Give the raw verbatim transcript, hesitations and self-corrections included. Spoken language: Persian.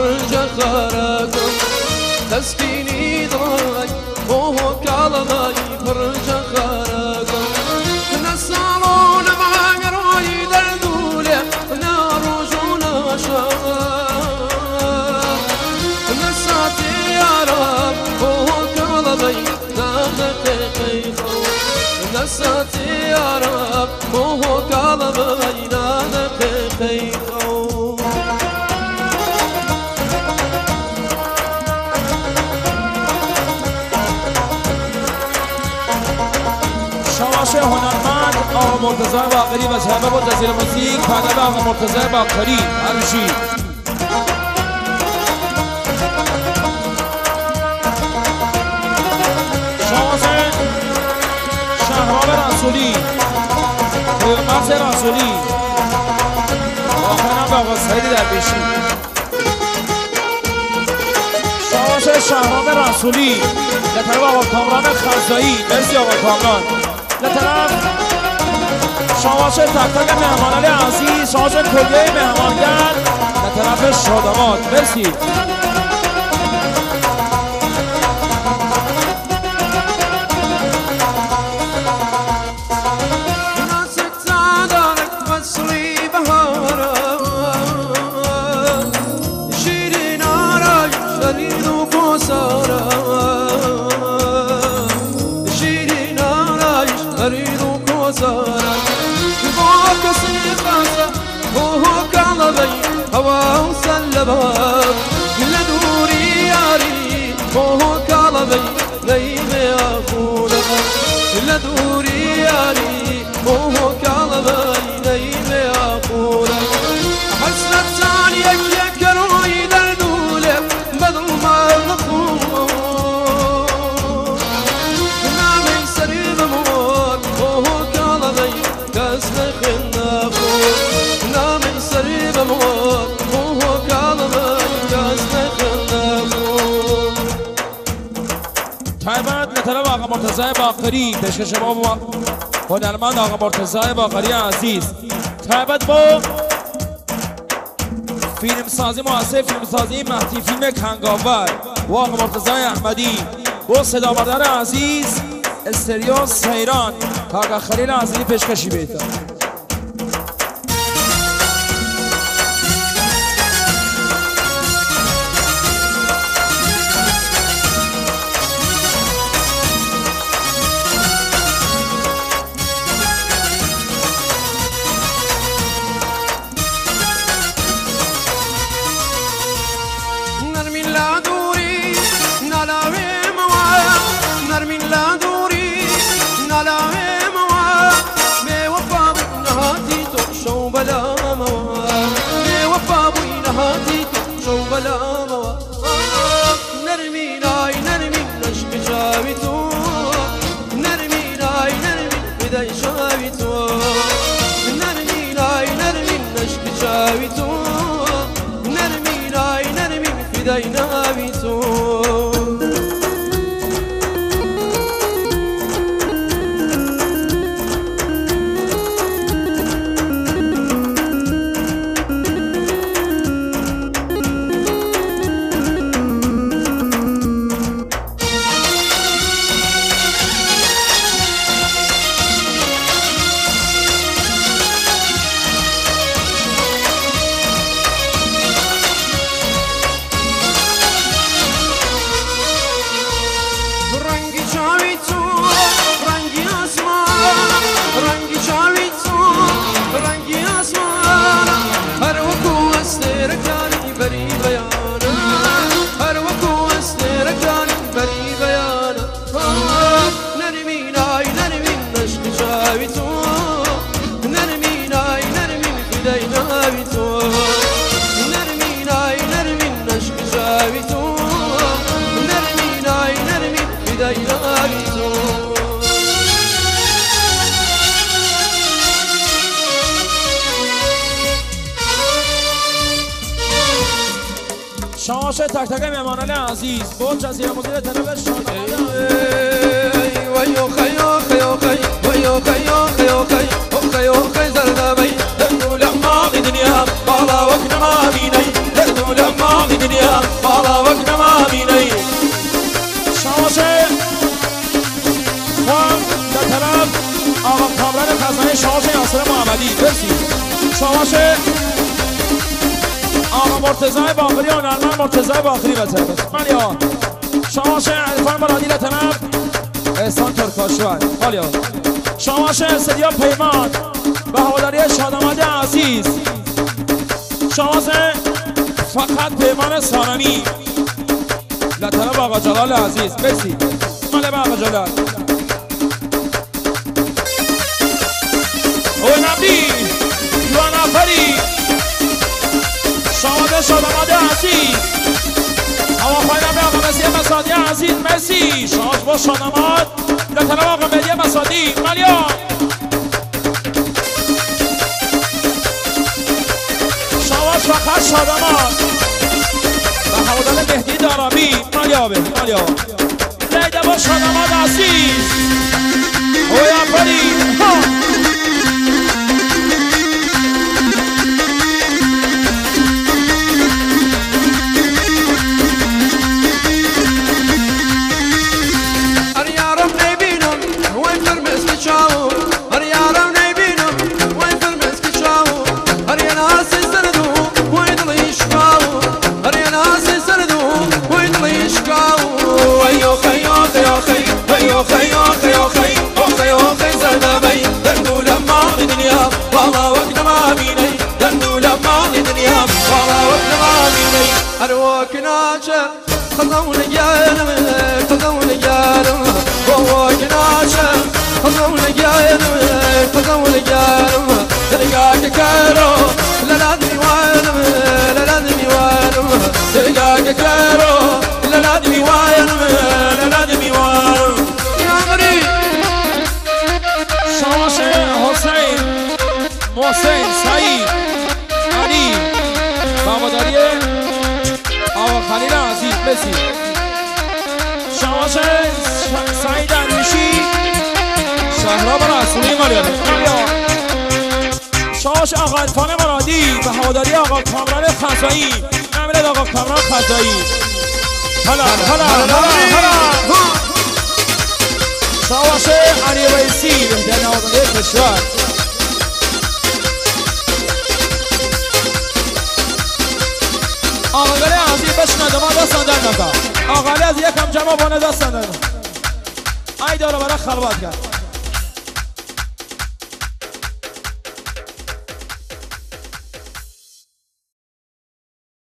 برجا خاركم تسكيني ضاي وهو كالماي برجا خاركم نسالون مع روي دردولة ناروجونا شاق نساتي يا رب وهو كالماي نادقي نساتي يا رب وهو كالماي نادقي شواش هنرمند آقا مرتضی باقری و شهبه بود جزیره موسیقی پدر آقا مرتضی باقری عرشی شواش شهرام رسولی مغز رسولی آخرم به آقا سعید درویشی شواش شهرام رسولی لطرف آقا کامران خزایی مرسی آقا کامران لطرف شواش تک تک مهمانان عزیز شواش کلیه مهمانگر لطرف شادمات مرسی هوا وسلبات لدوري ياري وهو كالبي ليم يا خونا لدوري ياري وهو كالبي ليم يا خونا حسنة ثانية يكروي دردولة بدل ما نخون نامي سريب موت وهو كالبي كاسم خنا خون نامي سريب موت تایبت لطرف آقا مرتضی باقری پیشکش با هنرمند آقا مرتضی باقری عزیز تایبت با فیلم سازی معاصر فیلم سازی مهدی فیلم کنگاور و آقا مرتضی احمدی با صدا بردار عزیز استریو سیران تا آقا خلیل عزیزی پیشکشی بیتا شماش تک تک مهمانان عزیز با جزیره مدیر طرف شادمانه ویو خیو خیو خی ویو خیو خیو خی خیو خی زردابی لدو لما دنیا بالا وقت ما بینی لدو لما دنیا مرادی برسی شواش آقا مرتضای باقری و نرمن مرتضای باقری بسر مالیا شواش عرفان مرادی لطنب احسان ترکاشوان مالیا شواش استدیو پیمان به هواداری شاداماد عزیز شواش فقط پیمان سانمی لطنب آقا جلال عزیز برسی ماله با آقا جلال او نبی دو نفری شاماده شاداماد عزیز هوا پایین به آقا مسی مسادی عزیز مرسی شاش با شاداماد در طرف آقا مهدی مسادی مالیا شواش فقط شاداماد و هوادار مهدی دارابی مالیا به مالیا لیده با شاداماد عزیز او نفری أروكناش خذون جانم خذون جانم ووكناش خذون جانم خذون جانم تلقاك كارو لا لازم وانم لا لازم وانم تلقاك كارو لا لازم وانم لا لازم وانم يا غريب شواش حسين محسن سعيد علي بابا داريه آقا خلیل عزیز بسی شواش سعید اندیشی شهراب رسولی مالیاده شواش آقا عرفان مرادی و هواداری آقا کامران خزایی نمیرد آقا کامران خزایی هلا هلا هلا هلا شواش علی رئیسی بهترین هواداری کشور آقا گلی عزیز بشنده ما دستان در نکن آقا گلی از یکم جمع بانه دستان در نکن ای داره برای خلوت کرد